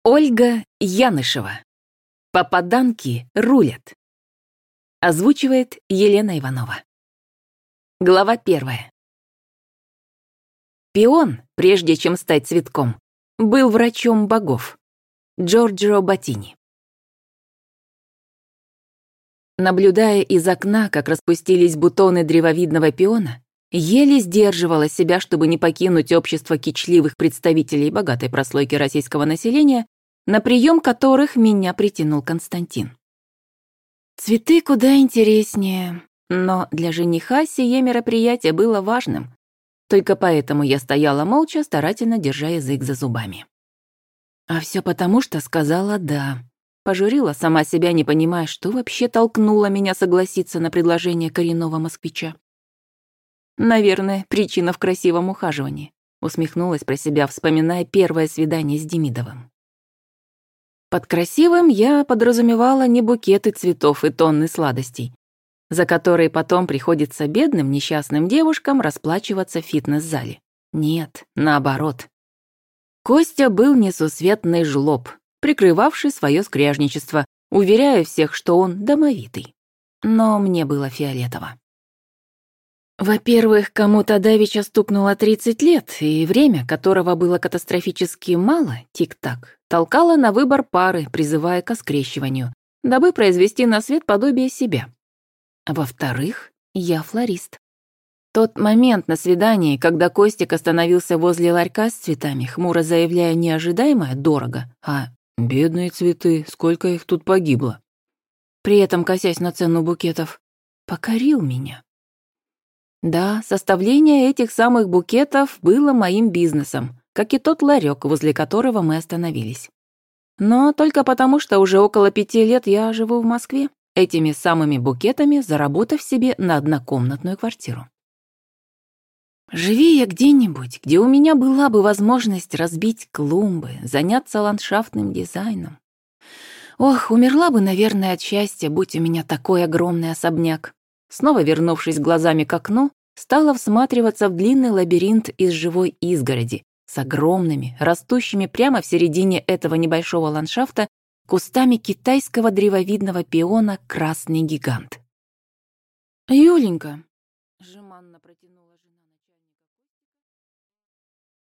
Ольга Янышева. Попаданки рулят. Озвучивает Елена Иванова. Глава 1. Пион, прежде чем стать цветком, был врачом богов. Джорджио Боттини. Наблюдая из окна, как распустились бутоны древовидного пиона, еле сдерживала себя, чтобы не покинуть общество кичливых представителей богатой прослойки российского населения, на прием которых меня притянул Константин. Цветы куда интереснее, но для жениха сие мероприятие было важным. Только поэтому я стояла молча, старательно держа язык за зубами. А все потому, что сказала «да». Пожурила сама себя, не понимая, что вообще толкнуло меня согласиться на предложение коренного москвича. «Наверное, причина в красивом ухаживании», усмехнулась про себя, вспоминая первое свидание с Демидовым. Под красивым я подразумевала не букеты цветов и тонны сладостей, за которые потом приходится бедным несчастным девушкам расплачиваться в фитнес-зале. Нет, наоборот. Костя был несусветный жлоб, прикрывавший свое скряжничество, уверяя всех, что он домовитый. Но мне было фиолетово. Во-первых, кому-то давеча стукнуло 30 лет, и время, которого было катастрофически мало, тик-так, толкало на выбор пары, призывая к скрещиванию, дабы произвести на свет подобие себя. Во-вторых, я флорист. Тот момент на свидании, когда Костик остановился возле ларька с цветами, хмуро заявляя неожидаемое дорого, а «бедные цветы, сколько их тут погибло», при этом косясь на цену букетов, покорил меня. Да, составление этих самых букетов было моим бизнесом, как и тот ларек, возле которого мы остановились. Но только потому, что уже около 5 лет я живу в Москве, этими самыми букетами заработав себе на однокомнатную квартиру. Живи я где-нибудь, где у меня была бы возможность разбить клумбы, заняться ландшафтным дизайном. Ох, умерла бы, наверное, от счастья, будь у меня такой огромный особняк. Снова вернувшись глазами к окну, стала всматриваться в длинный лабиринт из живой изгороди с огромными, растущими прямо в середине этого небольшого ландшафта, кустами китайского древовидного пиона «Красный гигант». «Юленька», — жеманно протянула